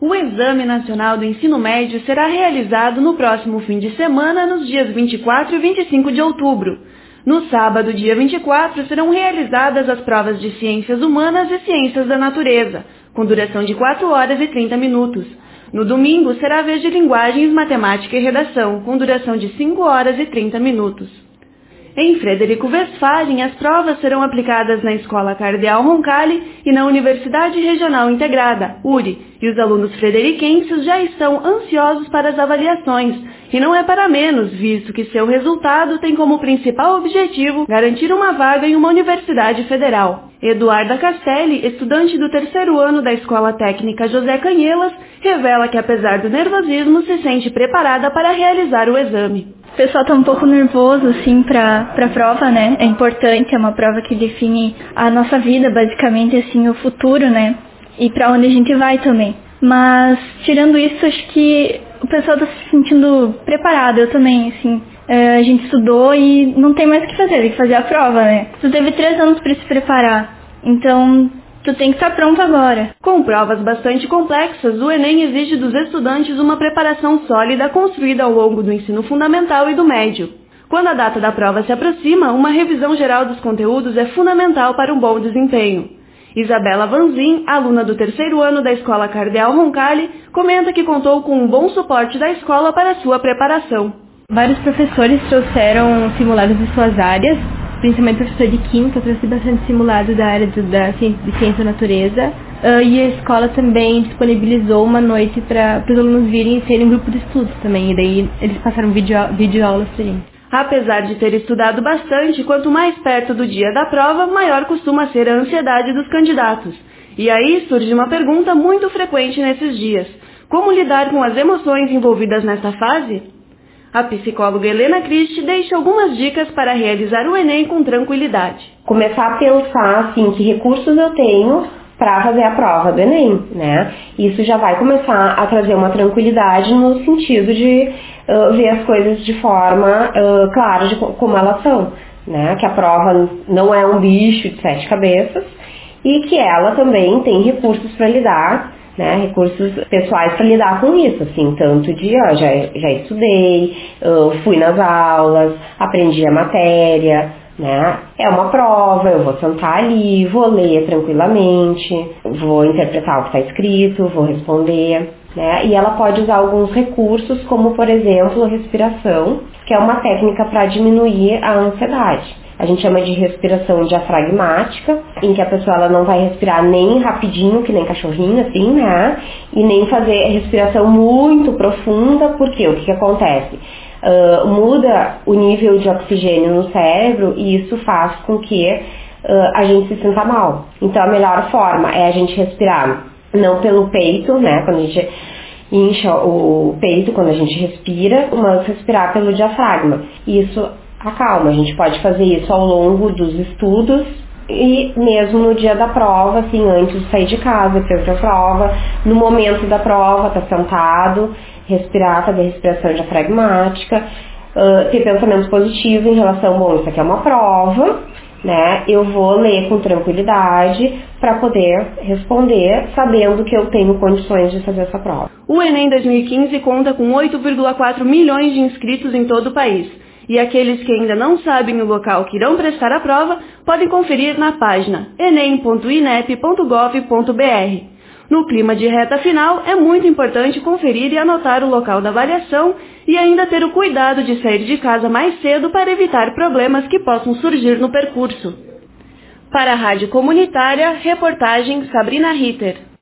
O Exame Nacional do Ensino Médio será realizado no próximo fim de semana, nos dias 24 e 25 de outubro. No sábado, dia 24, serão realizadas as provas de Ciências Humanas e Ciências da Natureza, com duração de 4 horas e 30 minutos. No domingo, será a vez de Linguagens, Matemática e Redação, com duração de 5 horas e 30 minutos. Em Frederico Westphalen, as provas serão aplicadas na Escola Cardeal Roncalli e na Universidade Regional Integrada, URI, e os alunos frederiquenses já estão ansiosos para as avaliações, e não é para menos, visto que seu resultado tem como principal objetivo garantir uma vaga em uma universidade federal. Eduarda Castelli, estudante do 3º ano da Escola Técnica José Canhelas, revela que apesar do nervosismo, se sente preparada para realizar o exame. O pessoal tá um pouco nervoso, assim, pra prova, né? É importante, é uma prova que define a nossa vida, basicamente, assim, o futuro, né? E pra onde a gente vai também. Mas, tirando isso, acho que o pessoal tá se sentindo preparado, eu também, assim. A gente estudou e não tem mais o que fazer, tem que fazer a prova, né? Tu teve 3 anos pra se preparar, então tu tem que estar pronto agora. Com provas bastante complexas, o Enem exige dos estudantes uma preparação sólida construída ao longo do ensino fundamental e do médio. Quando a data da prova se aproxima, uma revisão geral dos conteúdos é fundamental para um bom desempenho. Isabela Vanzin, aluna do 3º ano da Escola Cardeal Roncalli, comenta que contou com um bom suporte da escola para sua preparação. Vários professores trouxeram simulados de suas áreas, principalmente o professor de Química trouxe bastante simulado da área de Ciência da Natureza, e a escola também disponibilizou uma noite para os alunos virem e terem um grupo de estudos também, e daí eles passaram videoaulas para gente. Apesar de ter estudado bastante, quanto mais perto do dia da prova, maior costuma ser a ansiedade dos candidatos. E aí surge uma pergunta muito frequente nesses dias: como lidar com as emoções envolvidas nesta fase? A psicóloga Helena Christi deixa algumas dicas para realizar o Enem com tranquilidade. Começar a pensar, assim, que recursos eu tenho para fazer a prova do Enem, né? Isso já vai começar a trazer uma tranquilidade no sentido de ver as coisas de forma clara de como elas são, né? Que a prova não é um bicho de 7 cabeças e que ela também tem recursos para lidar, né, recursos pessoais para lidar com isso, assim, tanto de, já estudei, fui nas aulas, aprendi a matéria, né, é uma prova, eu vou sentar ali, vou ler tranquilamente, vou interpretar o que está escrito, vou responder, né, e ela pode usar alguns recursos, como, por exemplo, a respiração, que é uma técnica para diminuir a ansiedade. A gente chama de respiração diafragmática, em que a pessoa ela não vai respirar nem rapidinho, que nem cachorrinho, assim, né? E nem fazer respiração muito profunda, porque o que acontece? Muda o nível de oxigênio no cérebro e isso faz com que a gente se sinta mal. Então a melhor forma é a gente respirar não pelo peito, né? Quando a gente incha o peito, quando a gente respira, mas respirar pelo diafragma. Isso acalma. A gente pode fazer isso ao longo dos estudos e mesmo no dia da prova, assim, antes de sair de casa, fazer a prova, no momento da prova, tá sentado, respirar, fazer respiração diafragmática, ter pensamento positivo em relação, bom, isso aqui é uma prova, né, eu vou ler com tranquilidade para poder responder, sabendo que eu tenho condições de fazer essa prova. O Enem 2015 conta com 8,4 milhões de inscritos em todo o país. E aqueles que ainda não sabem o local que irão prestar a prova, podem conferir na página enem.inep.gov.br. No clima de reta final, é muito importante conferir e anotar o local da avaliação e ainda ter o cuidado de sair de casa mais cedo para evitar problemas que possam surgir no percurso. Para a Rádio Comunitária, reportagem Sabrina Ritter.